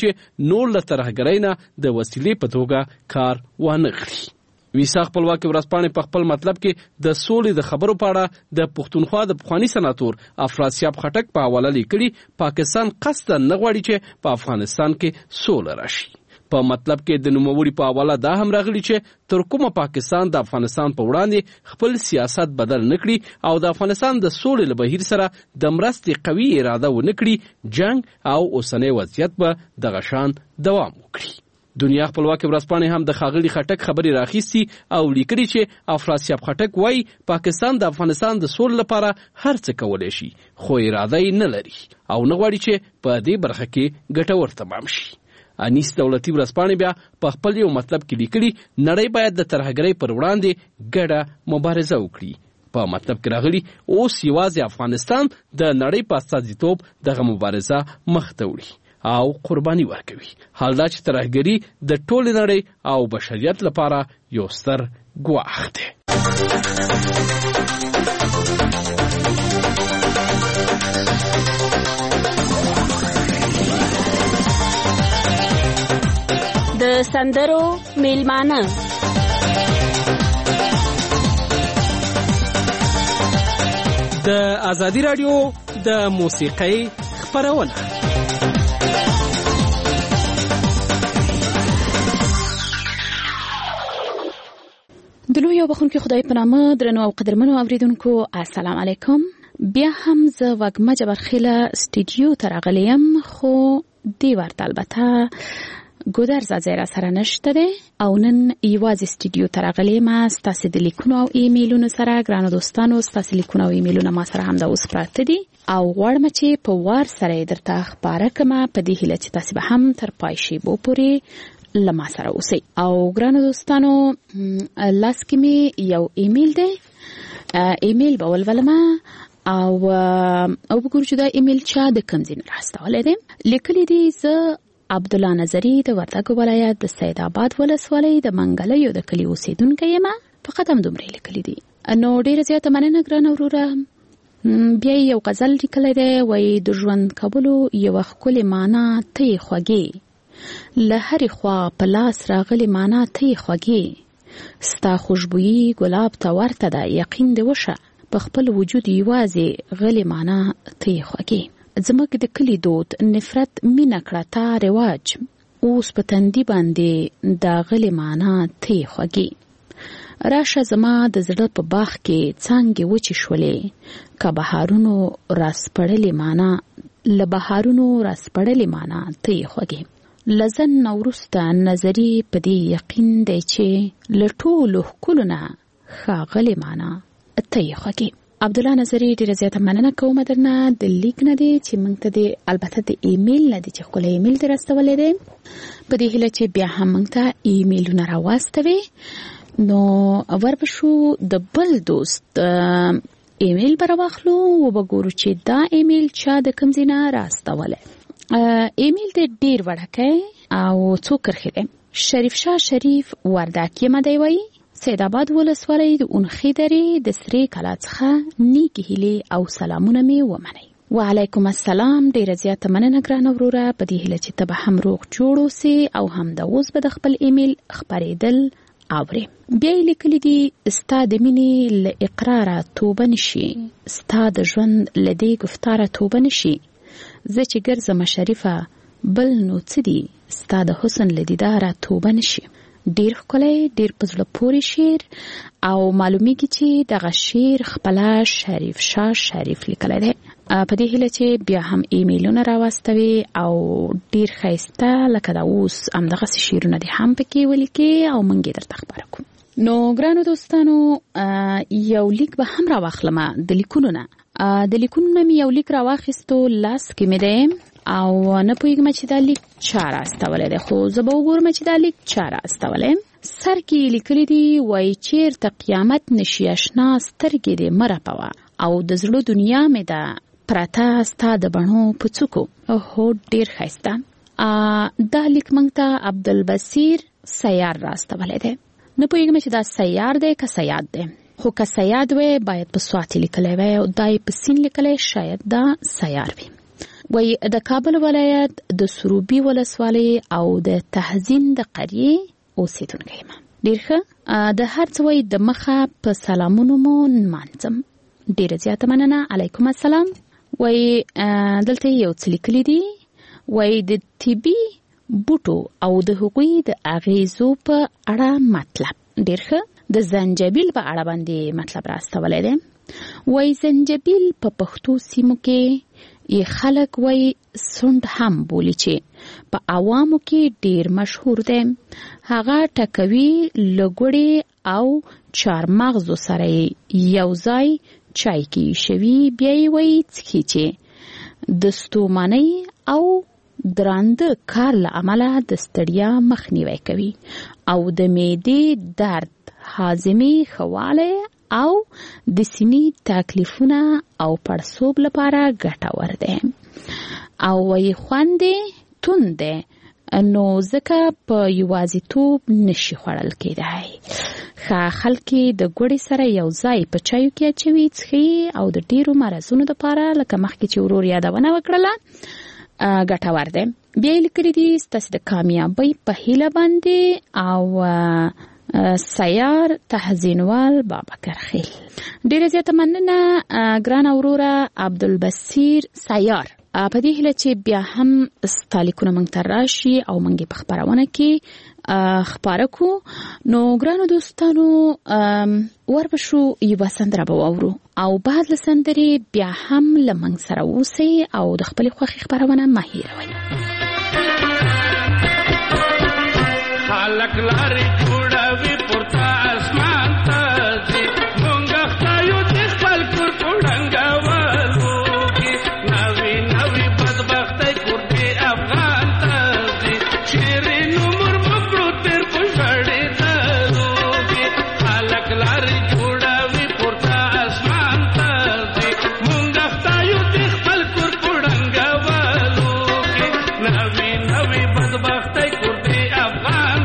چې نور له ترهګرۍ نه د وسیلې په توګه کار وانه خلي. ویسا خپلواکي ورځپاڼې په خپل مطلب کې د سولې د خبرو په اړه د پښتونخوا د پخواني سناتور افراسیاب خټک په حواله لیکلي پاکستان قصدا نه غواړي چې په افغانستان کې سوله راشي. په مطلب کې د نوموړي په حواله دا هم راغلي چې تر کومه پاکستان د افغانستان په وړاندې خپل سیاست بدل نه کړي او د افغانستان د سولې له بهیر سره د مرستې قوي اراده ونه کړي، جنگ او اوسنی وضعیت به دغه شان دوام وکړي. دنیا خپلواکي ورځپاڼې هم د ښاغلي خټک خبرې راخیستي او لیکلي چې افراسیاب خټک وایي پاکستان د افغانستان د سولې لپاره هر څه کولی شي، خو اراده یې نه لري او نه غواړي چې په دې برخه کې ګټور تمام شي. انیس دولتي ورځپاڼې بیا په خپل یو مطلب کې لیکلي نړۍ باید د ترهګرۍ پر وړاندې ګډه مبارزه وکړي. په مطلب کې راغلي اوس یوازې افغانستان د نړۍ په استازیتوب دغه مبارزه مخ ته وړي او قرباني ورکوي. حال دا چې ترهګري د ټولې نړۍ او بشریت لپاره یو ستر ګواښ دی. د سندرو میلمانه د ازادي راډیو د موسیقۍ خپرونه. د لوی او بخونکي خدای په نامه درنو او قدرمنو اوریدونکو السلام علیکم. بیا هم زه وګمه جبرخیله سټوډیو ته راغلی یم، خو دې ورته البته ګودر زازیرا سره نشته دی او نن یوازې سټوډیو ته راغلی یم. ستاسې د لیکونو او ایمیلونو سره ګرانو دوستانو، ستاسې لیکونه او ایمیلونه ما سره همدا اوس پراته دي او غواړم چې په وار سره یې درته خپاره کړمه په دې هیله چې تاسې به هم تر پای شیبو پورې لما سره اوسئ. او ګرانو دوستانو لاس کې مې یو ایمیل دی، ایمیل به ولولمه او وګورو چې دا ایمیل چا د کوم ځای نه راستولی دی. لیکلی دی زه عبدالله نظري د وردګو ولایت د سید آباد ولسوالۍ د منګلیو د کلي اوسیدونکی یم. فقط هم دومره لیکلی دی. نو ډېره زیاته مننه ګرانه وروره. بیا یو غزل لیکلی دی، وایي د ژوند کولو یوه ښکلې معنا ته یې خوږې، له هرې خوا په لاس راغلې معنا ته یې خوږې، ستا خوشبويي ګلاب ته ورته ده یقین دې وشه، په خپل وجود یوازې غلې معنا ته یې خوږې. زموږ د کلي دود نفرت مینه کړه تا رواج، اوس په تندي باندې دا غلې معنا ته یې خوږې. راشه زما د زړه په باغ کې څانګې وچې شولې، که بهارونو راسپړلې معنا، له بهارونو راسپړلې معنا ته یې خوږې. لزن نوروسته نظری په دې یقین دی چې له ټولو ښکلو نه ښاغلې معنا ته یې خوږې. عبدالله نظري ډېره زیاته مننه کوم درنه د لیک نه دی چې موږ ته د البته د ایمیل نه دی چې ښکلی ایمیل دې راستولی دی، په دې هیله چې بیا هم موږ ته ایمیلونه راواستوي. نو وربشو د بل دوست ایمیل به راواخلو و به ګورو چې دا ایمیل چا د کوم ځای نه راستولی. ایمیل دې ډېر وړکی او څو کرښې دی. شریف شاه شریف ورداکي مدی وایي سید آباد ولسوالۍ د اونخې درې د سرې کلا څخه نیکې هیلې او سلامونه مې ومنئ. وعلیکم السلام. ډېره زیاته مننه ګرانه وروره، په دې هیله چې ته به هم روغ جوړ اوسې او همدا اوس به د خپل ایمیل خپرېدل اورې. بیا یې لیکلي دي ستا د مینې له اقراره توبه نشي، ستا د ژوند له دې گفتاره توبه نشي، زه چې ګرځمه شریفه بل نو څه دي، ستا د حسن له دیداره توبه نشي. ډیر ښکلی، ډیر په زړه پورې شعر او معلومیږي چې دغه شعر خپله شریف شاه شریف لیکلی دی. په دې هیله چې بیا هم ایمیلونه راواستوي او ډیر ښایسته لکه دا اوس همدغسې شعرونه دې هم پکې ولیکې او موږ یې درته خپاره کړو. نو ګرانو دوستانو یو لیک به هم راواخلمه د لیکونو نه. د لیکونو نه مې یو لیک راواخیستو، لاس کې مې دی او نه پوهېږم چې دا لیک چا راستولی دی، خو زه به وګورم چې دا لیک چا راستولی. سر کې لیکلی دي وایي چېرته قیامت نشي اشنا سترګې دې مه رپوه او د زړه دنیا مې ده پرته ستا د بڼو په څوکو. هو ډېر ښایسته. دا لیک موږ ته عبدالبصیر سیار راستولی دی. نه پوهېږم چې دا سیار دی که سیاد دی، خو که سیاد وی باید په سواتي لیکلی وی او دا یې په سین لیکلی، شاید دا سیار وي. وای د کابل ولایت د سروبي ولسوالۍ او د تهزین د قریې اوسیدونکی یم. ډېر ښه، د هر څه وای د مخه په سلامونو مو نمانځم. ډېره زیاته مننه. علیکم السلام. وای دلته یو څه لیکلي دي، وای د طبي بوټو او د هغوی د اغیزو په اړه مطلب. ډېر ښه، د زنجبیل په اړه باندې مطلب راستولی دی. وای زنجبیل په پښتو سیمو کې خلک وای سونډ هم بولی چې په عوامو کې ډیر مشهور دی. هغه ټکوي لګوړې او چارمغزو سره یو ځای چای کې شوي، بیا یې وای څښي چې د ستومانۍ او درانده کار له امله د ستړیا مخنیوی کوي او د معدې درد، هاضمې ښه والی او د سینې تکلیفونه او پړسوب لپاره ګټور دی. او وای خوند توند دی، نو ځکه په یوازیتوب نشي خوړل کېدای. ښه خلک د ګوړې سره یو ځای په چایو کې اچوي، څښي او د ډیرو مرضونو لپاره لکه مخکې چې ورور یادونه وکړله ګټور دی. بیا یې لیکلي دي ستاسې د کامیابۍ په هیله باندې او سیار تهزینوال بابکر خیل. ډیره زیاته مننه ګرانه وروره عبدالبصیر سیار. په دې هیله چې بیا هم ستا لیکونه موږ ته راشي او موږ په خپرونه کې خپاره کو. نو ګرانو دوستانو وربشو یوه سندره به واورو او بعد له سندرې بیا هم له موږ سره اوسئ او د خپلې خوښې خپرونه مه هېروئ. خلک لارې جوړوي پورته اسمان ته ځي، مونږ ښایو د خپل کور په ړنګولو کې نوې نوې بدبختۍ کور د افغان ته ځي، چیرې نومر مو کړو تېر په ژړېدلو کې. خلک لارې جوړوي پورته اسمان ته ځي، مونږ ښایو د خپل کور په ړنګولو کې نوې نوې بدبختۍ کور د افغان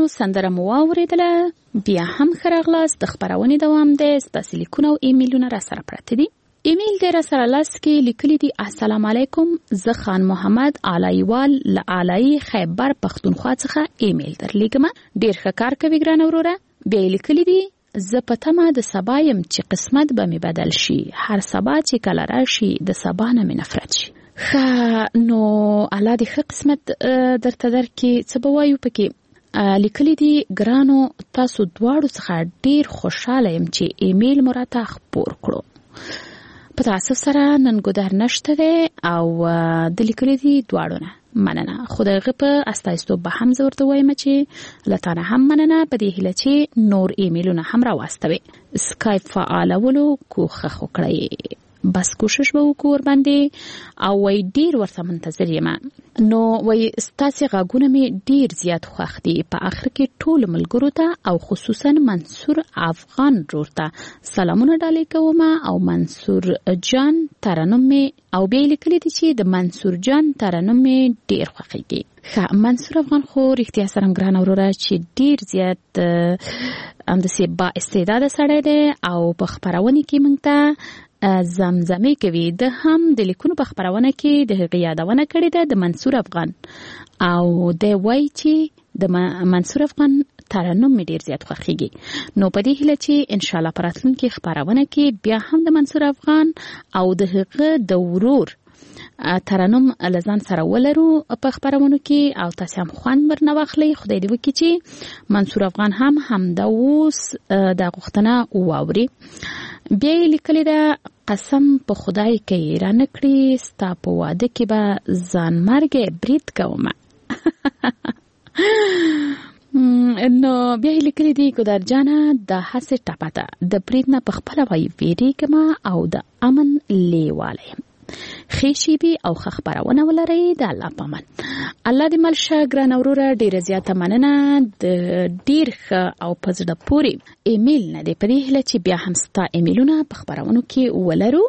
سندره مو واورېدله. بیا هم ښه راغلاست. د خپرونې دوام دی. ستاسې لیکونه او ایمیلونه را سره پراته دي. ایمیل دی را سره لاس کې لیکلی دي: السلام علیکم، زه خان محمد علایوال له علایي خیبر پښتونخوا څخه ایمیل درلیږم. ډېر ښه کار کوي ګرانه وروره. بیا یې لیکلی دي: زه په تمه د سبا یم چې قسمت به مې بدل شي. هر سبا چې کله راشي د سبا نه مې نفرت شي. ښه، نو الله دې ښه قسمت درته درکړي. څه به وایو پکې؟ لیکلی دي: ګرانو، تاسو دواړو څخه ډېر خوشحاله یم چې ایمیل مو راته خپور کړو. په تاسف سره نن ګودر نشته دی او د لیکلی دي دواړو نه مننه. خو د هغه په استایستوب به هم زه ورته وایم چې له تا نه هم مننه، په دې هیله چې نور ایمیلونه هم راواستوي. سکایپ فعالولو کوښښ وکړئ. بس کوشش به وکړو ورباندې او وای ډیر ورته منتظر یم. نو وای ستاسې غږونه مې ډیر زیات خوښ دي. په آخر کې ټول ملګرو ته او خصوصا منصور افغان ورور ته سلامونه ډالۍ کوم او منصور جان ترنم مې او بیا لیکلی دي چې د منصور جان ترنم مې ډیر خوښیږي. ښه، منصور افغان خو رښتیا سره ګرانه وروره چې ډیر زیات همداسې با استعداده سړی دی او په خپرونې کې موږ ته زمزمې کوي. د هم د لیکونو په خپرونه کې د هغې یادونه کړې ده د منصور افغان او د وایي چې د منصور افغان ترنم مې ډیر زیات خوښیږي. نو په دې هیله چې انشاءالله په راتلونکي خپرونه کې بیا هم د منصور افغان او د هغه د ورور ترنم له ځان سره ولرو په خپرونو کې او تاسې هم خوند ورنه واخلئ. خدای دې وکړي چې منصور افغان هم همدا اوس دا غوښتنه واوري. بیا یې لیکلې ده: قسم په خدای کې را نه کړي ستا په واده کې به ځان مرګ برید کومه. نو بیا یې لیکلې دي: ګودر جانه د هسې ټپه ده، د برید نه په خپله وایي ویرېږم او د امن لیواله یم. ښې شیبې او ښه خپرونه ولرئ. د الله په امان. الله دې مل شه ګرانه وروره. ډېره زیاته مننه د ډېر ښه او په زړه پورې ایمیل نه دی. په دې هیله چې بیا هم ستا ایمیلونه په خپرونو کې ولرو.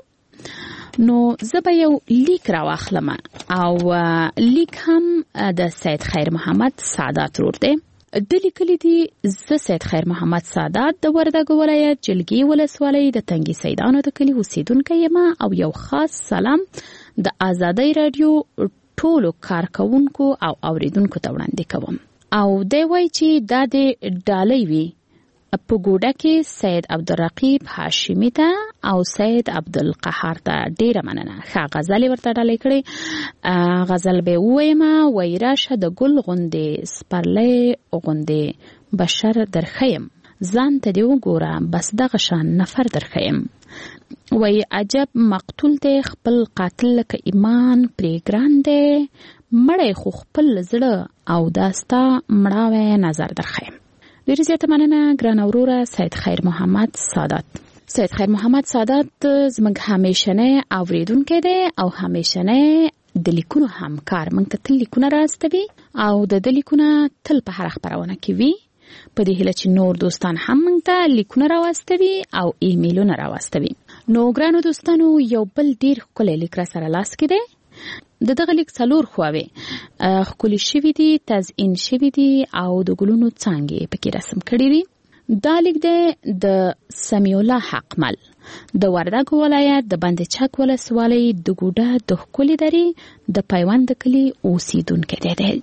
نو زه به یو لیک راواخلم او لیک هم د سید خیر محمد سعادت ورور دی. د لیکلی دي: زه سید خیر محمد سعادت د وردګو ولایت جلګي ولسوالۍ د تنګي سیدانو د کلي اوسیدونکی یم او یو خاص سلام د آزادۍ راډیو ټولو کارکوونکو او اوریدونکو ته وړاندې کوم. او دی وایي چې دا د ډالۍ وي په ګوډه کې سید عبدالرقیب هاشمی ته او سید عبدالقهار ته ډیره مننه. ښه غزل ورته ډالۍ کړې. غزل به ووایم: وای راشه د ګل غوندې سپرلی غوندې بشر درخیم، ځان ته دې وګوره بس دغه شان نفر درخیم. وای عجب مقتول دی خپل قاتل لکه ایمان پرې ګران دی، مړی خو خپل زړه او داستا مړاوی نظر درخیم. ډېر زیاته مننه ګرانه وروره سید خیر محمد سعادت. سید خیر محمد سعادت زموږ همیشنی اوریدونکی دی او همیشنی د لیکونو همکار. موږ ته تل لیکونه راستوي او د لیکونه تل په هر خپرونه کې وي. په دې هیله چې نور دوستان هم موږ ته لیکونه راواستوي او ایمیلونه راواستوي. نو ګرانو دوستانو یو بل ډېر ښکلی لیک را سره لاس کې دی. د دغه لیک 4 خواوې ښکلي شوي دي، تزئین شوي دي او د ګلونو څانګې پکې رسم کړي دي. دا لیک دی د سمیع الله حقمل د وردګو ولایت د بند چک ولسوالۍ د ګوډه د ښکلي درې د پیوند کلي اوسیدونکی دی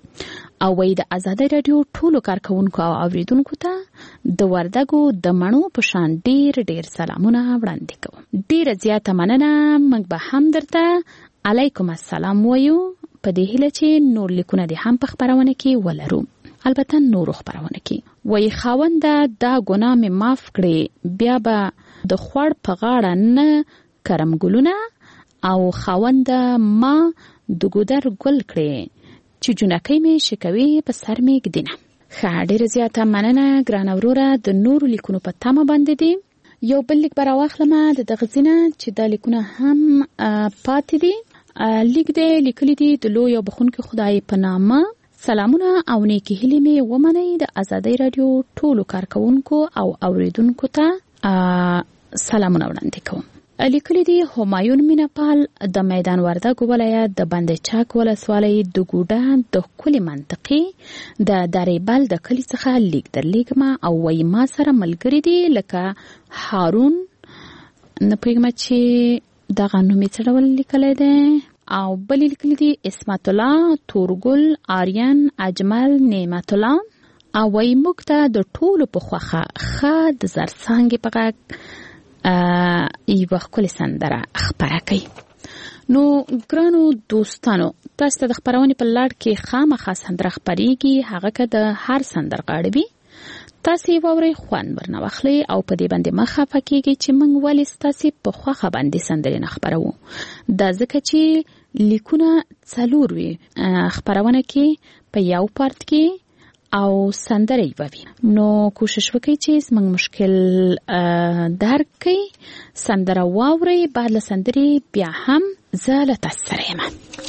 او وایي د ازادۍ راډیو ټولو کارکوونکو او اوریدونکو ته د وردګو د مڼو په شان ډېر سلامونه وړاندې کوم. ډېره زیاته مننه. موږ به هم درته علیکم السلام وایو په دې هیله چې نور لیکونه دې هم په خپرونه کې ولرو، البته نورو خپرونه کې. وایي خاونده دا ګناه مې معاف کړې، بیا به د خوړ په غاړه نه کرم ګلونه او خاونده ما د ګودر ګل کړې چې جنکۍ مې شکوي په سر مې ږدینه. ښه ډېره زیاته مننه ګرانه وروره. د نورو لیکونو په تمه باندې دي. یو بل لیک به راواخلم د دغه ځینه چې دا لیکونه هم پاتې دي. لیک دی لیکلی دي د لوی او بخونکي خدای په نامه. سلامونه او نیکی هیلې مې ومنئ. د ازادۍ راډیو ټولو کارکوونکو او اوریدونکو ته سلامونه وړاندې کوم. لیکلي دي همایون میناپال د میدان وردګ ولایت د بند چاک ولسوالۍ د ګوډه د ښکلي منطقې د دریبل د کلي څخه لیک درلیږمه او وایي ما سره ملګري دي لکه هارون، نه پوهېږم چې دغه نوم یې څه ډول لیکلی دی، او بل یې لیکلي دي اسمت الله، تورګل، آریان، اجمل، نعمت الله، او وایي موږ ته د ټولو په خوښه ښه د زرڅانګې په غږ یوه ښکلې سندره خپره کوي. نو ګرانو دوستانو، تاسو ته د خپرونې په لړ کې خامخا سندره خپرېږي، هغه که د هر سندرغاړي وي. تاسو یې واورئ، خوند ورنه واخلئ او په دې باندې مه خفه کېږئ چې موږ ولې ستاسې په خوښه باندې سندرې نه خپروو. دا ځکه چې لیکونه 4 وي خپرونه کې په یو پارت کې او سندره یې وي. نو کوشش وکړئ چې زموږ مشکل درک کړئ، سندره واورئ، بعد له سندرې بیا هم زه له تاسو سره یم.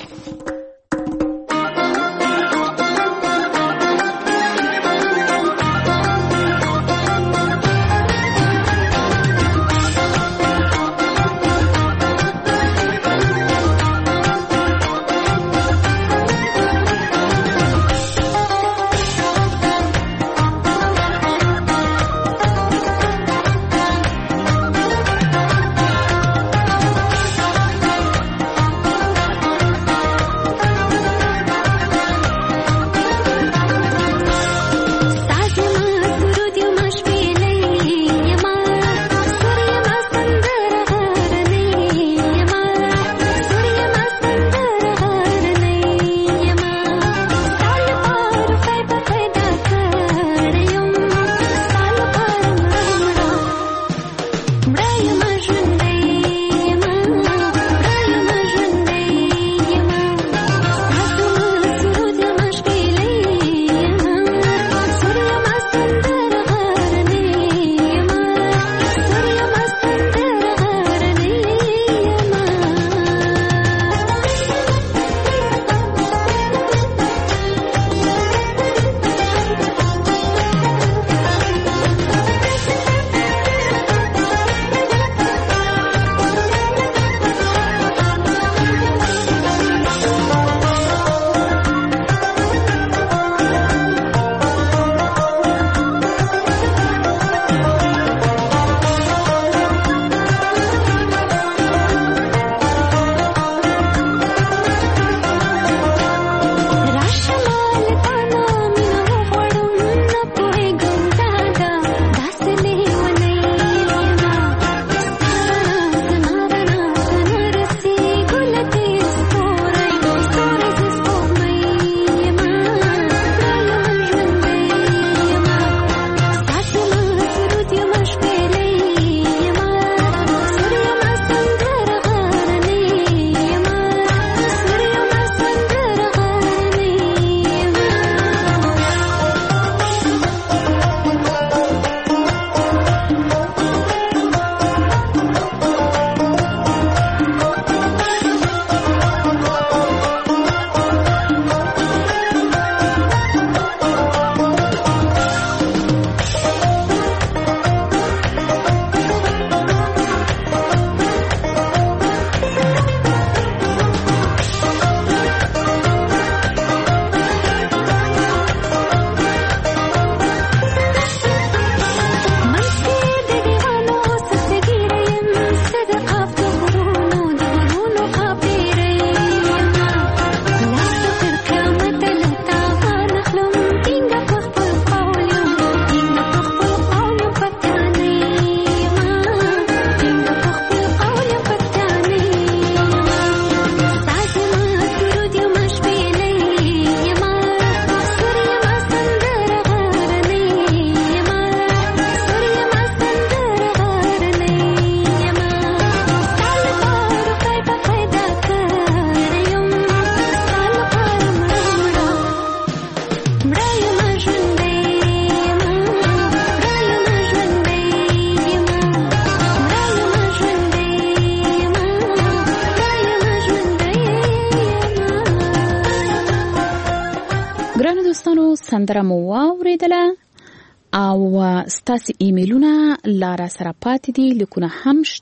سندره مو واوریدله او ستاسو ایمیلونه لاره سره پاتې دي، لیکونه هم شته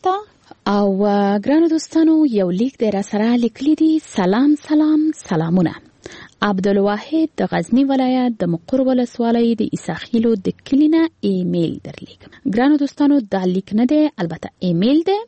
او ګرانو دوستانو یو لیک د را سره لیکلی دی. سلامونه. عبدالواحد د غزنی ولایت د مقر ولسوالۍ د عیساخیلو د کلینا ایمیل درلیکم. ګرانو دوستانو دا لیک نه دی، البته ایمیل دی.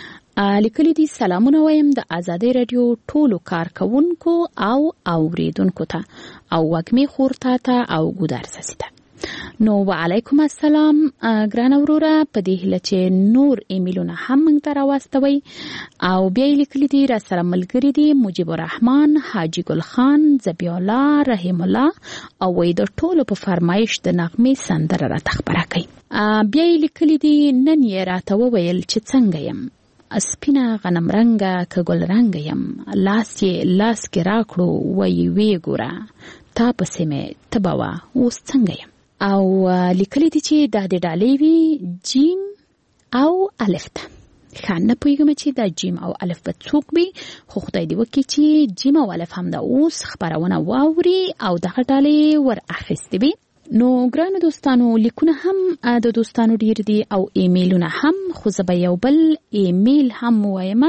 لیکلی دی سلامونه وایم د آزادۍ رادیو ټولو کارکونکو او اوریدونکو ته او وګمی خورتا ته او ګودر سسیته. نو وعلیکم السلام ګران اوروره، په دې هیله چې نور ایمیلونه هم موږ ته راواستوي. او بیا یې لیکلي دي را سره ملګري دي مجیب الرحمن، حاجي ګل خان، ذبیح الله، رحیم الله او وایي د ټولو په فرمایش د نغمې سندره راته خپره کوي. بیا یې لیکلي دي نن یې راته وویل چې څنګه یم، سپینه غنم رنګه که ګل رنګه یم، لاس کې راکړو وایي وی ګوره تا پسې مې تبه وه اوس څنګه یم. او لیکلی دي چې دا د ډالۍ وي جیم او الف ته. ښه نه پوهېږم چې دا جیم او الف به څوک وي، خو خدای دې وکړي چې جیم او الف هم دا اوس خپرونه واوري او دغه ډالۍ ور اخیستې وي. نو ګرانو دوستانو لیکونه هم د دوستانو ډیر دي او ایمیلونه هم، خو زه به یو بل ایمیل هم ووایم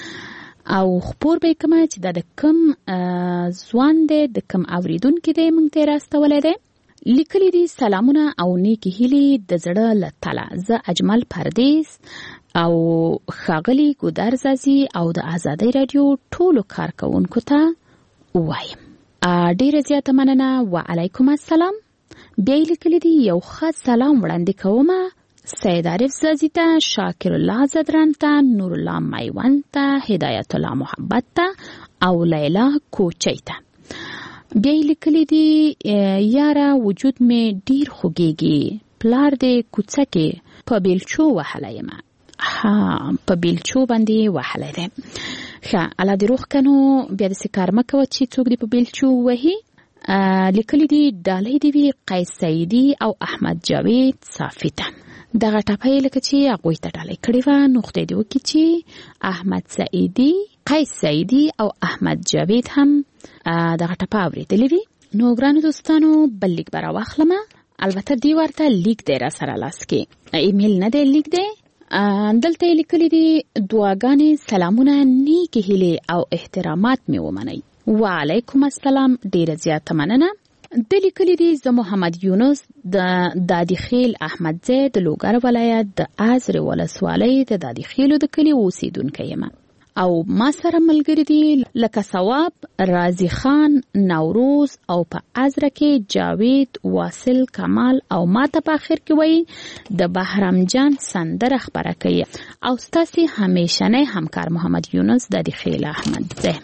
او خپور به یې کړم چې دا د کوم ځوان دی، د کوم اوریدونکي دی موږ ته یې راستولی دی. لیکلی دي سلامونه او نیکی هیلې د زړه له تله. زه اجمل پردیس او ښاغلي ګودر زازي او د آزادۍ رادیو ټولو کارکونکو ته وایم ډیره زیاته مننه. وعلیکم السلام. بیا یې لیکلی دي یو ښه سلام وړاندې کومه سید عارف زازي ته، شاکر الله زدران ته، نور الله میوند ته، هدایت الله محبت ته او لیلا کوچی ته. بیا یې لیکلی دي یاره وجود مې ډیر خوږیږي، پلار دې کوڅه کې په بیلچو وهلی یم. په بیلچو باندې وهلی دی. ښه الله دې روغ کنو، بیا داسې کار مه کوه چې څوک دې په بیلچو وهي. لیکلی دي ډالۍ دې وي قیس سعیدي او احمد جاوید صافي ته. دغه ټپه یې لکه چې هغوی ته ډالۍ کړې وه، نو خدای دې وکړي چې احمد سعیدي، قیس سعیدي او احمد جاوید هم دغه ټپه اورېدلې وي. نو ګرانو دوستانو بل لیک به راواخلم. البته دې ورته لیک دی را سره لاس کې، ایمیل نه دی، لیک دی. دلته یې لیکلي دي دعاګانې، سلامونه، نیکې هیلې او احترامات مې ومنئ. وعلیکم السلام، ډیره زیاته مننه. د لیکلي دي زه محمد یونس د دادی خیل احمدزی د لوګر ولایت د ازرې ولسوالۍ د دادی خیلو د کلي اوسیدونکی یم او ما سره ملګري دي لکه ثواب، رازي خان، نوروز او په ازره کې جاوید، واصل، کمال او ما ته په آخر کې وایي د بهرام جان سندره خپره کوي او ستاسې همیشنی همکار محمد یونس دادی خیل احمدزی.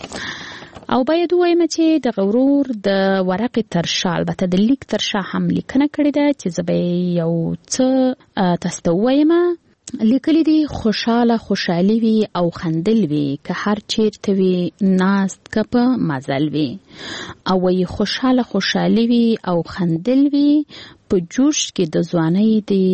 او باید ووایم چې د غورور د ورقې ترشا، البته د لیک ترشا هم لیکنه کړې ده چې زه به یو څه تاسو ته ووایم. لیکلی دي خوشاله خوشحالي وي او خندل وي که هر چیرته وي ناست که په مزل وي. او وایي خوشاله خوشحالي وي او خندل وي په جوش کې د ځوانۍ د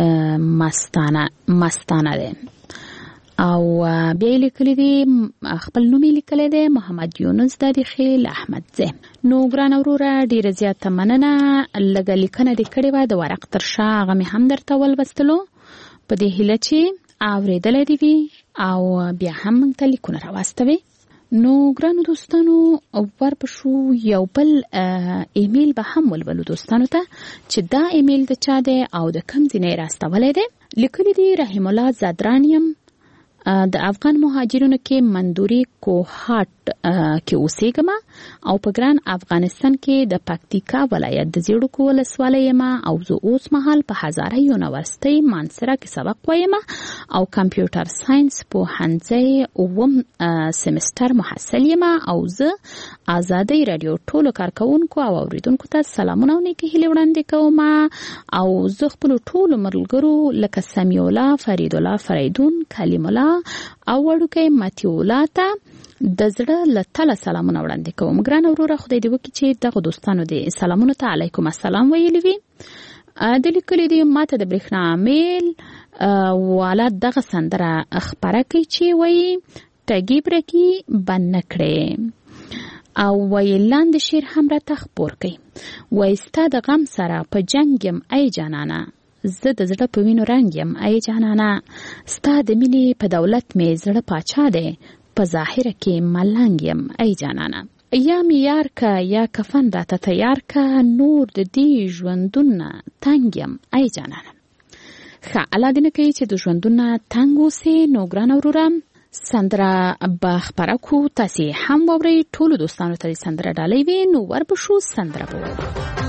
مستانه ده. او بیا یې لیکلی دی خپل نوم یې لیکلی دی محمد یونس دادی خیل احمدزی. نو ګرانه وروره ډیره زیاته مننه. لږه لیکنه دې کړې وه د ورق تر شا، هغه مې هم درته ولوستلو په دې هیله چې اورېدلی دې وي او بیا هم موږ ته لیکونه راواستوي. نو ګرانو دوستانو ورپشو یو بل ایمیل به هم ولولو دوستانو ته چې دا ایمیل د چا دی او د کوم ځای نه یې راستولی دی. لیکلی دی رحیم الله زدران یم، د افغان مهاجرونو کې مندوري کوهاټ کې اوسېږم او په ګران افغانستان کې د پکتیکا ولایت د زیړوکو ولسوالۍ یم او زه اوس مهال په هزاره یونیورسټۍ مانسره کې سبق وایم او کمپیوټر ساینس پوهنځی اووم سمستر محصل یم او زه آزادۍ رادیو ټولو کارکونکو او اوریدونکو ته سلامونه او نیکې هیلې وړاندې کوم او زه خپلو ټولو ملګرو لکه سمیع الله، فرید الله فریدون، کلیم الله او وړوکی متیولا ته د زړه له تله سلامونه وړاندې کوم. ګرانه وروره خدای دې وکړي چې دغه دوستانو دې سلامونو ته علیکم السلام ویلي وي. د لیکلي دي ماته د برېښنا میل والا دغه سندره خپره کوي چې وایي ټګي برګي بند نه کړې او وایي لاندې شعر هم راته خپور کوي. وایي ستا د غم سره په جنګ یم ای جانانه، زه د زړه په وینو رنګ یم ای جانانه ستا د مینې په دولت مې زړه پاچا دی په ظاهره کې ملنګ یم ای جانانه یا می یار کا یا کفن راته تیار کا نور د دې ژوندونه تنګ یم ای جانانه ښه الله دې نه کوي چې د ژوندونه تنګ اوسې نو ګرانه وروره سندره به خپره کړو تاسې هم واورئ ټولو دوستانو ته د سندره ډالۍ وي نو وربشو سندره به واورو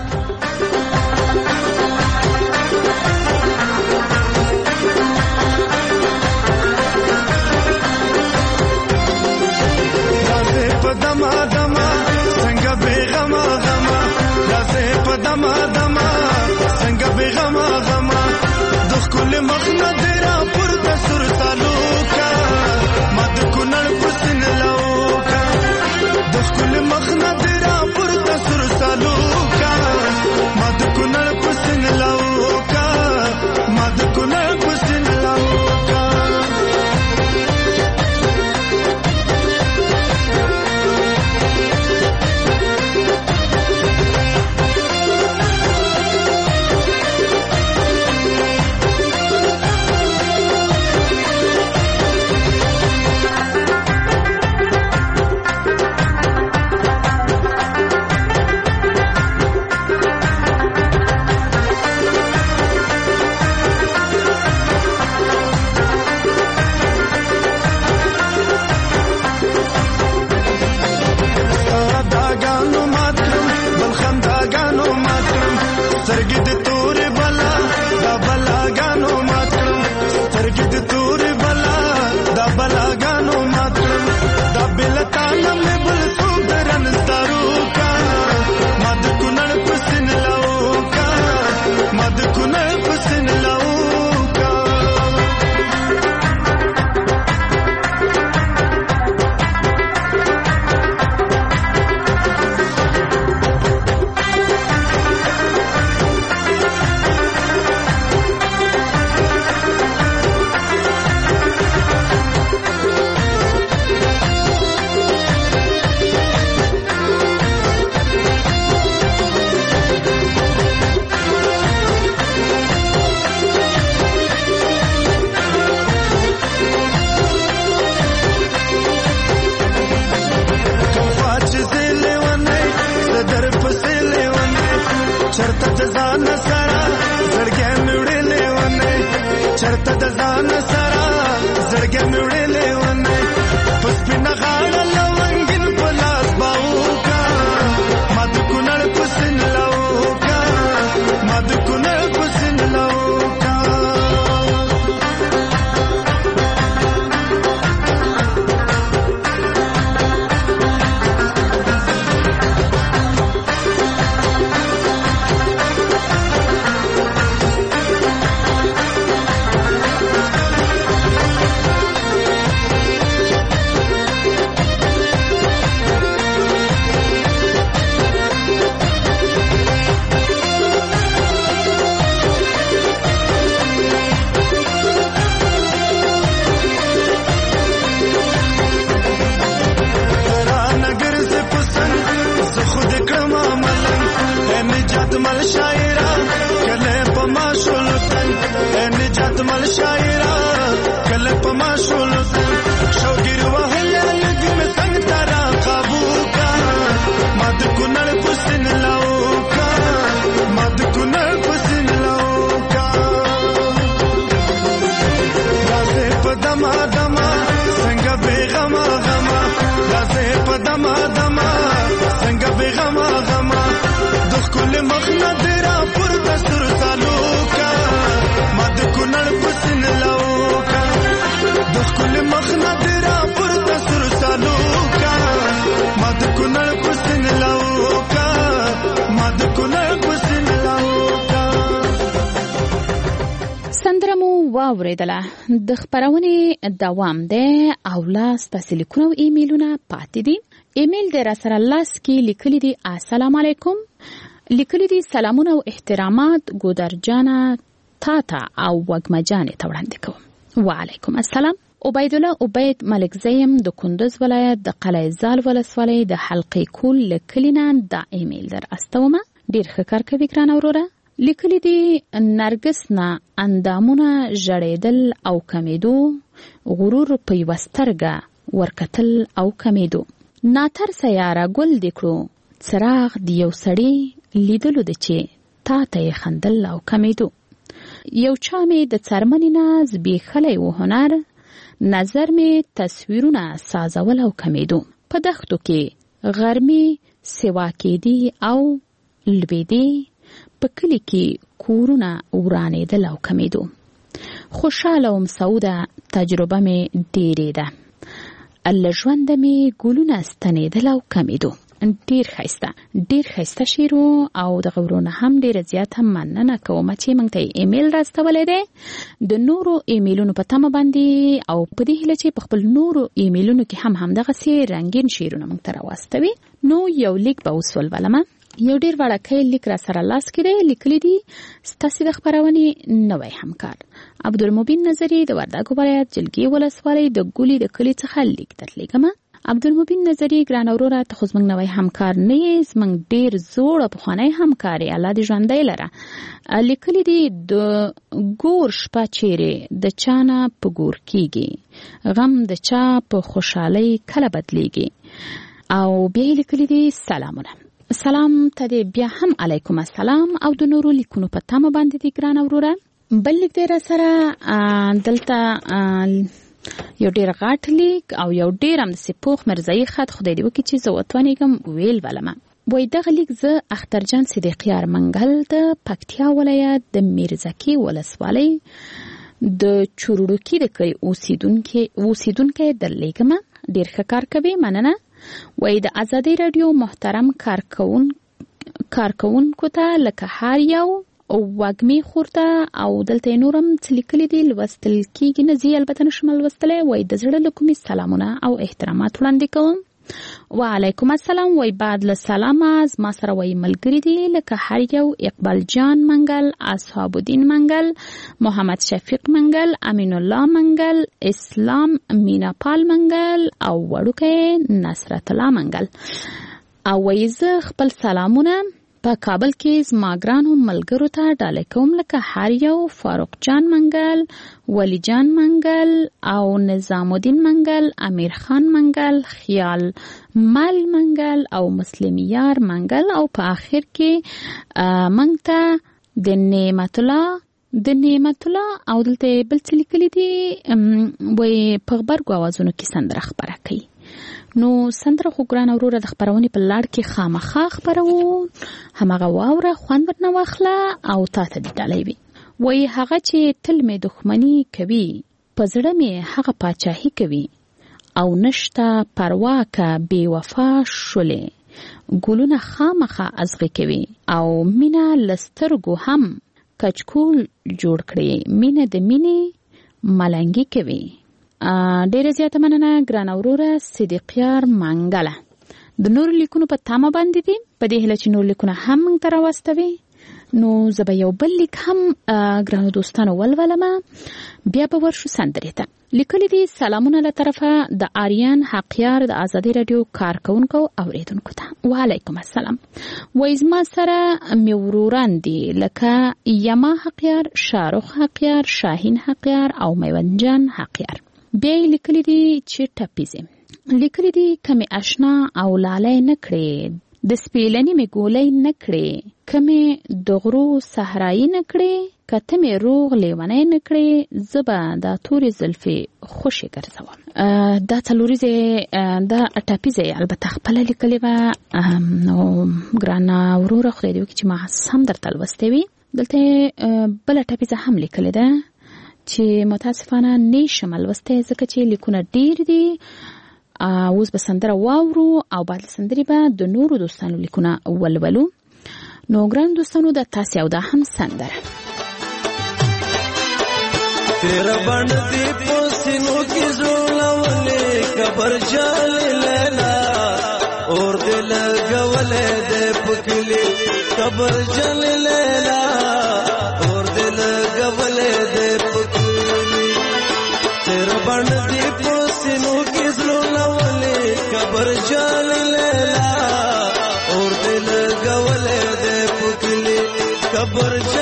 دما دما څنګه بیغما غما لاسه په دما دما څنګه بیغما غما د خپل مخنه درا پر د سر تعلقا مد کونړ پسن لوکا د خپل مخنه درا پر د سر تعلقا مد کونړ پسن لوکا مد کونړ پسن لوکا واوریدله د خبرونه دوام ده او لاس تاسو لیکونه او ایمیلونه پاتې دي ایمیل د رسول الله سکی لیکلی دی السلام علیکم لیکلی دی سلامونه او احترامات ګودرجانه تاتا او وګمجانه ته وړاندې کوم وعلیکم السلام عبید الله عبید ملک زیم د کندوز ولایت د قلعه زال ولسوالۍ د حلقې کول لیکلینا د ایمیل در استومه ډیر ښه کار کوي ګران اوروره لیکلي دي نرګس نه اندامونه ژړېدل او کمیدو، غرور په یوه سترګه ورکتل او کمیدو. ناترسه یاره ګل دې کړو، څراغ د یو سړي لیدلو ده چې تا ته یې خندل او کمیدو. یو چا مې د څرمنې نه زبېښلی و هنر، نظر مې تصویرونه سازول او کمیدو. په دښتو کې غرمې سوا کېدې او لوېدې، په کلي کې کورونه ورانېدل او کمیدو. خوشحاله وم سعوده، تجربه مې ډېرې ده، له ژونده مې ګلونه ستنېدل او کمیدو. ډېر ښایسته شعر او د غورونه هم ډېره زیاته مننه کوم چې موږ ته ایمیل راستولی دی. د نورو ایمیلونو په تمه باندې او په دې هیله چې په خپل نورو ایمیلونو کې هم همدغسې رنګین شعرونه موږ ته راواستوي. نو یو لیک به اوس ولولمه. یو ډېر وړوکی لیک را سره لاس کې دی. لیکلی دي ستاسې د خپرونې نوی همکار عبدالمبین نظري د وردګو ولایت جلګې ولسوالۍ د ګولي د کلي څخه لیک درلیږمه. عبدالمبین نظري ګران وروره، ته خو زموږ نوی همکار نه یې، زموږ ډېر زوړ پخوانی همکار یې، الله دې ژوندی لره. لیکلی دي د ګور شپه چیرې د چا نه په ګور کېږي، غم د چا په خوشحالۍ کله بدلیږي. او بیا یې لیکلی دي سلامونه. سلام ته دې بیا هم علیکم السلام او د نورو لیکونو په تمه باندې دي ګران وروره. بل لیک دی را سره دلته یو ډېر غټ لیک او یو ډېر همداسې پوخ مرزایي خط، خدای دې وکړي چې زه وتوانېږم ویل ولمه. وایي دغه لیک زه اخترجان صدیقیار منګل د پکتیا ولایت د میرزکي ولسوالۍ د چورړوکي د کلي اوسیدونکی درلیږمه. ډېر ښه کار کوي، مننه. وایي د ازادۍ راډیو محترم کارکوونکو ته لکه هر یو وږمې خورته او دلته نورم څه لیکلي دي لوستل کېږي نه، زه البته نشم لوستلی. وایي د زړه له کومې سلامونه او احترامات وړاندې کوم. وعلیکم السلام. وایي بعد له سلامه زما سره وایي ملګري دي لکه هر یو اقبال جان منګل، اصحاب الدین منګل، محمد شفیق منګل، امین الله منګل، اسلام میناپال منګل او وړوکی نصرت الله منګل. او وایي زه خپل سلامونه په کابل کې زما ګرانو ملګرو ته ډالۍ کوم لکه هر یو فاروق جان منګل، ولی جان منګل او نظام الدین منګل، امیر خان منګل، خیال مل منګل او مسلم یار منګل. او په آخر کې منګ ته د نعمت الله او دلته بل څه لیکلي دي، وایي په غبرګو اوازونو کې سندره خپره کوي. نو سندره خو ګران وروره د خپرونې په لړ کې خامخا خپروو، همغه واوره خوند ورنه واخله او تا ته دې ډالۍ وي. وایي هغه چې تل مې دښمني کوي، په زړه مې هغه پاچاهي کوي او نشته پروا که بې وفا شولې، ګلونه خامخا ازغې کوي او مینه له سترګو هم کچکول جوړ کړي، مینه د مینې ملنګي کوي. ډېره زیاته مننه ګرانه وروره صدیقیار منګله. د نورو لیکونو په تمه باندې دي، په دې هیله چې نور لیکونه هم موږ ته راواستوي. نو زه به یو بل لیک هم ګرانو دوستانو ولولمه، بیا به ورشو سندرې ته. لیکلي دي سلامونه له طرفه د آریان حقیار د ازادۍ راډیو کارکوونکو اوریدونکو ته. وعلیکم السلام. وایي زما سره مې وروران دي لکه یما حقیار، شاروخ حقیار، شاهین حقیار او میوندجان حقیار. بیا یې لیکلي دي چې ټپیزې لیکلي دي کمې اشنا او لالی نه کړې، د سپېلنې مې ګولۍ نه کړې، کمې د غرو صحرایي نه کړې، کته مې روغ لیونی نه کړې، زه به دا تورې زلفې خوشې ګرځوم. دا څلوریزې دا ټپیزې البته خپله لیکلې وه. نو ګرانه وروره خدای دې وکړي چې ما هم درته لوستې وي. دلته بله ټپیزه هم لیکلې ده چې متاسفانه نشم لوستی ځکه چې لیکونه ډېر دي. اوس به سندره واورو او بعد له سندرې به د نورو دوستانو لیکونه ولولو. نو ګران دوستانو د تاسې او دا هم سندره تیرا بندی پوسینو کی زولولے کبر جال لینا اور دل گولے دے پکلی کبر جال لینا اور دل گولے دے پکلی تیرا بندی پوسینو کی زولولے کبر جال لینا اور دل گولے دے پکلی کبر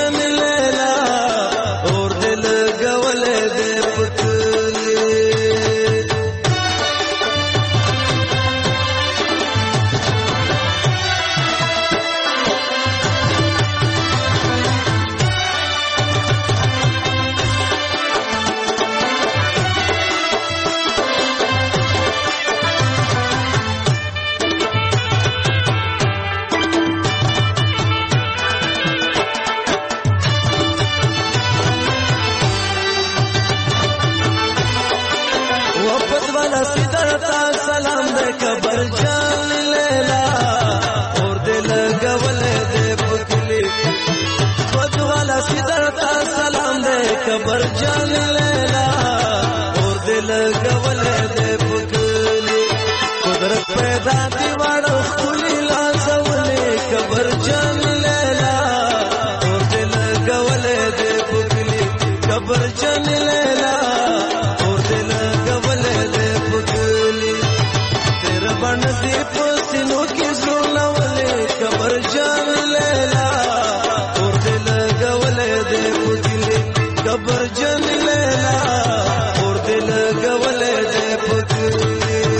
محبت والا سیدرتا سلام دے قبر جان لیلا اور دل گولے دے پکلی محبت والا سیدرتا سلام دے قبر جان لیلا اور دل گولے دے پکلی قدرت پیدا دیواڑو خلی لازولے قبر جان لیلا اور دل گولے دے پکلی قبر جان لیلا اور دل گولے دے پکلی تیرا بن دی پسینوں کی زولولے قبر جان لیلا اور دل گولے دے پکلی قبر جان لیلا اور دل گولے دے پکلی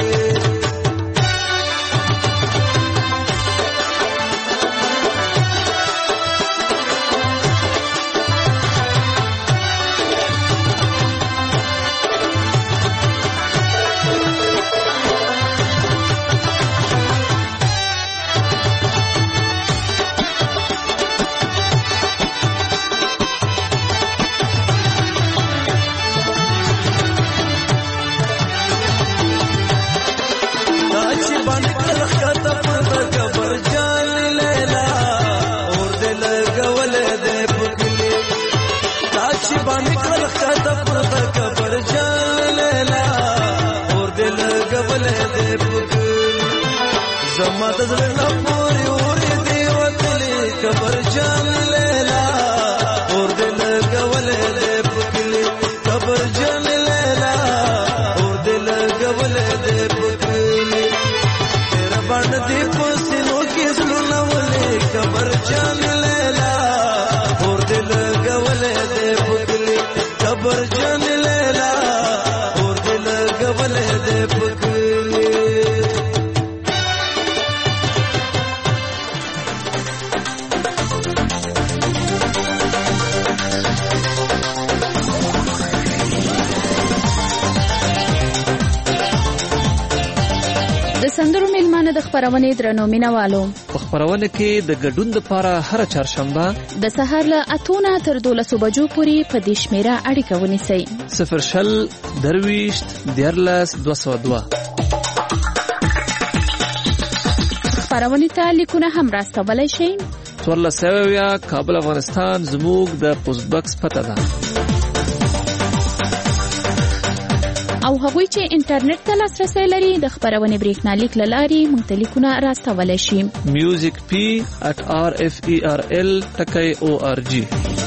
زما د زړه نه پورې اورې دی وتلې قبر جان لیلا اور دل ګولې دې پکلي قبر جان لیلا اور دل ګولې دې پکلي تیرا باندې دې پسینو کې زړه ولې قبر جان لیلا اور دل ګولې دې پکلي قبر جان لیلا اور دل ګولې دې پکلي سندرو میلمانه د خبرونې درنو مینوالو په خبرونه کې د ګډون لپاره هر چهارشنبه د سهار له 8 نه تر 12 بجو پورې په دې شمیره اړیکه ونیسئ 0 درویشت دیارلس 202 خبرونې ته لیکونه هم راستولی شئ 14 کابل افغانستان زموږ د پوسټ باکس پته ده او هغوی چې انټرنیټ ته لاسرسی لري د خبرونې بریښنالیک له لارې موږ ته لیکونه راستولی شي musicp@rferl.org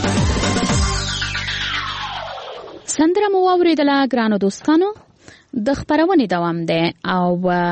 سندره مو واورېدله ګرانو دوستانو د خبرونې دوام دی او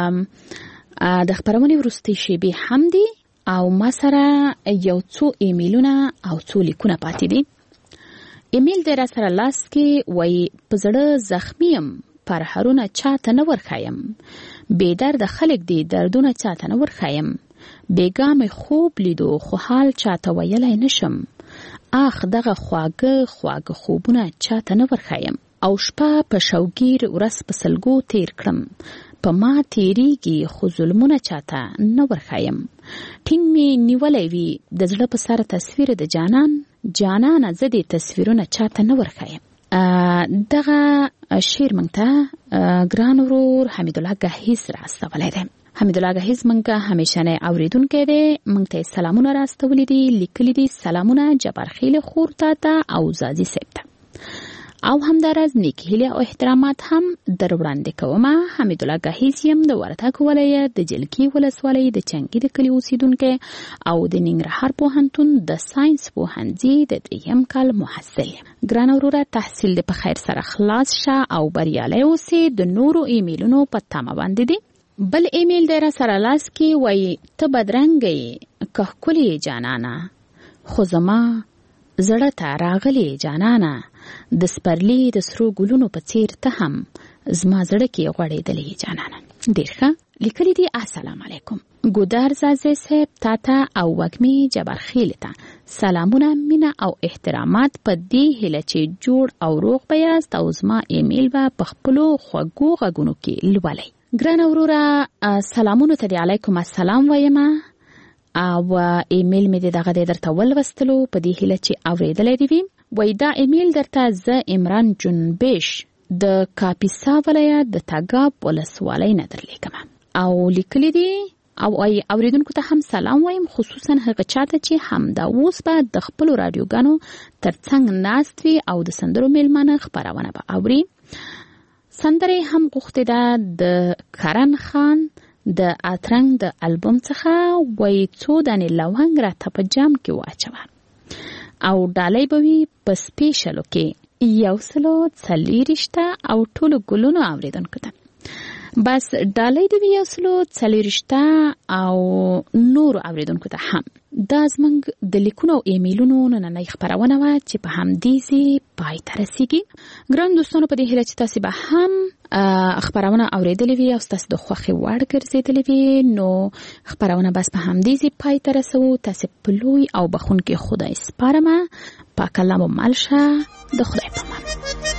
د خبرونې وروستۍ شیبې هم دي او ما سره یو څو ایمیلونه او څو لیکونه پاتې دي ایمیل دی را سره لاس کې وایي په زړه زخمی یم پر هرونه چاته نه ورخایم بېدرده خلک دي دردونه چاته نه ورخایم بېګا مې خوب لیدو خو حال چاته ویلی نشم آخ دغه خواږه خوبونه چاته نه ورخایم او شپه په شوګیر ورځ په سلګو تیر کړم په ما تیریږي خو ظلمونه چاته نه ورخایم ټینګ مې نیولی وي د زړه په سر تصویر د جانانه زه دې تصویرونه چاته نه ورخایم دغه شعر موږ ته ګران ورور حمیدالله ګهیز راستولی دی حمیدالله ګهیز موږ همیشنی اوریدونکی دی موږ ته سلامونه راستولی دي لیکلي دي سلامونه جبارخیل خور ته او زازي صاحب ته او همداراز نیک هیله او احترامات هم در وړاندې کوم حمیدالله ګهیز یم د وردګ ولایت د جلکی ولسوالۍ د چنګي د کلي اوسیدونکی او د ننګرهار پوهنتون د ساينس پوهنځي د 3م کال محصل ګران وروره تحصیل د په خیر سره خلاص شه او بریالي اوسې د نورو ایمیلونو په تمه باندې دي بل ایمیل د را سره لاس کې وایي ته بدرنګي کهکلی جانانا خو زما زړه ته راغلی جانانا د سپرلی د سرو ګلونو په څیر ته هم زما زړه کې غوړېدلې جانانا ډېر ښه لیکلي دي السلام علیکم ګودار زازي صاحب تاته او وګمي جبرخیل ته سلامونه مینا او احترامات په دې هله چې جوړ او روغ بیاست او زما ایمیل به په خپلو خوږو غږونو کې لولئ ګران وروره سلامونه ته علیکم السلام وایم او ایمیل مې دغه درته ولوستلو په دې هله چې اوریدلې دی وای دا ایمیل درته ز عمران جنبش د کاپیسا ولایت د تګاب ولسوالۍ نه درلیږم او لیکلي دي او اوریدونکو ته هم سلام وایم، خصوصا هغه چاته چې همدا اوس به د خپلو رادیوګانو ترڅنګ ناست وي او د سندرو میلمانه خپرونه به اوري. سندرې هم غوښتې ده د کرن خان د اترنګ د البوم څخه، وایي څو دانې لونګ راته په جام کې واچوه او ډالۍ به وي په سپیشلو کې 140 او ټولو ګلونو اوریدونکو ته بس ډالۍ دی 140 او نور اوریدونکو ته هم. دا زمونږ د لیکونو او ایمیلونو نننۍ خپرونه وه چې په همدې پای ته رسیږي. ګران دوستانو، په دې هیله چې تاسې به هم خپرونه اوریدلې وي او ستاسو د خوښې وړ ګرځېدلې وي، نو خپرونه بس په همدې پای ته رسوو. تاسې په لوی او بخونکي خدای سپارمه. پاک الله مو مل شه. د خدای په امان.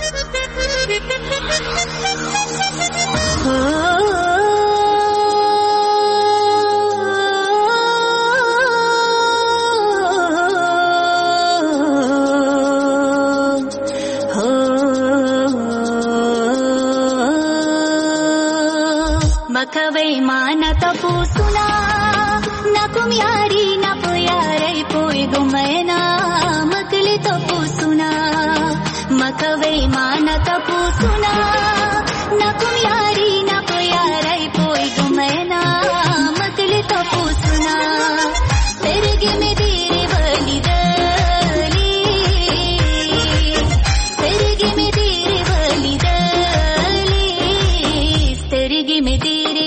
मखवै माना तपो सुना ना कुम यारी ना पुयारे पोए गुमैना मकले तपो सुना मखवै माना तपो सुना ना कुम यारी ना पुयारे पोए गुमैना मकले तपो सुना तेरे में तेरे वली दली तेरे में तेरे वली दली तेरे में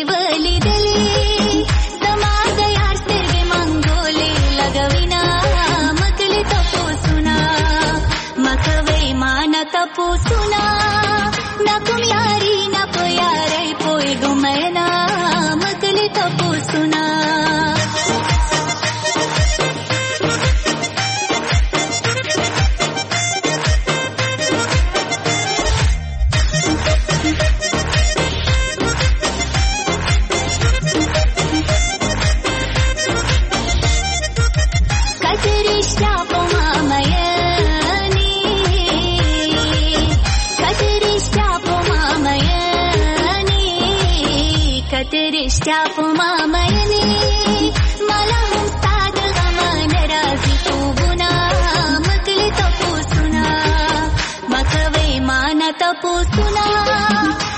तपो सुना ना कुम यारी ना प्यारे पोए गुमैना मकले तपो सुना रिश्ता पुमामयने मला मुस्ताद गमान राजी तू बुना मकले तपो सुना मकवे माना तपो सुना